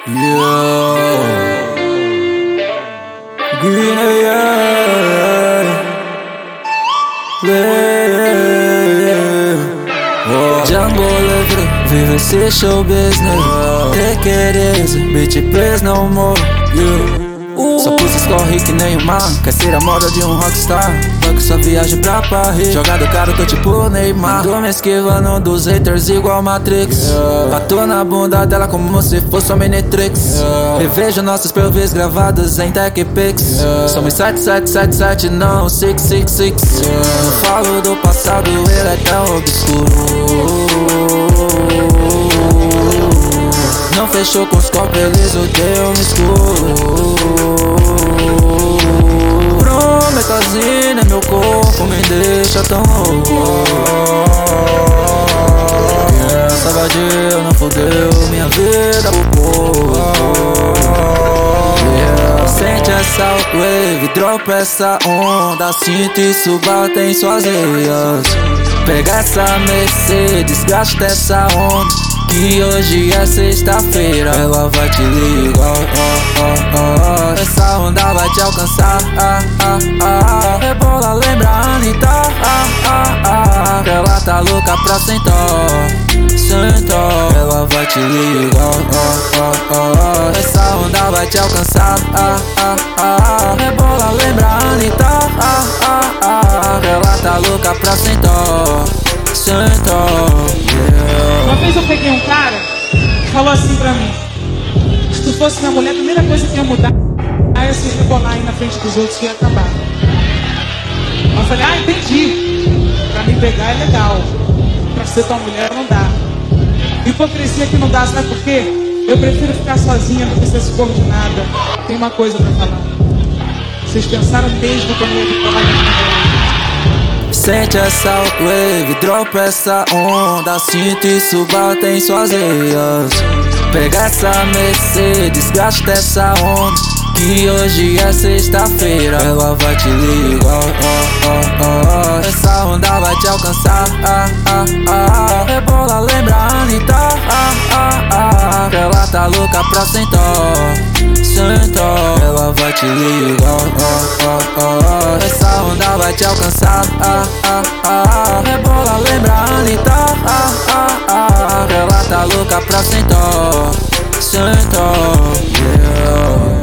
Yeah. Green, Django livre, vive esse show business. Take it easy, bitch, please no more. Só pus escorre que nem o mar. Quer ser a moda de um rockstar? Banco só viagem pra Paris. Jogado caro, tô tipo Neymar. Tô me esquivando dos haters igual Matrix. Bato na bunda dela como se fosse uma Minitrix. Revejo nossos POVs gravados em TechPix. Somos 7777, não 666. Não falo do passado, ele é tão obscuro. Não fechou com os copos, eles odeiam no escuro. Prometazina é meu corpo, me deixa tão louco. Essa vadia não fodeu minha vida por pouco. Sente essa wave, dropa essa onda. Sinto isso bate em suas veias. Pega essa Mercedes, gasta essa onda. Que hoje é sexta-feira, ela vai te ligar. Essa onda vai te alcançar. Rebola, lembra a Anitta. Ela tá louca pra sentar. Ela vai te ligar. Essa onda vai te alcançar. Rebola, lembra a Anitta. Ela tá louca pra sentar. Uma vez eu peguei um cara que falou assim pra mim: se tu fosse minha mulher, a primeira coisa que ia mudar é se rebolar aí na frente dos outros que ia acabar. Eu falei: entendi. Pra me pegar é legal, pra ser tua mulher não dá. Hipocrisia que não dá, sabe por quê? Eu prefiro ficar sozinha do que ser subordinada. Tem uma coisa pra falar. Vocês pensaram mesmo que eu não ia falar isso? Sente essa wave, dropa essa onda. Sinto isso bate em suas veias. Pega essa Mercedes, gasta essa onda. Que hoje é sexta-feira, ela vai te ligar. Essa onda vai te alcançar. Rebola, lembra a Anitta. Ela tá louca pra sentar. Ela vai te ligar. Essa onda vai te alcançar. Rebola, lembra a Anitta. Ela tá louca pra sentar. Yeah.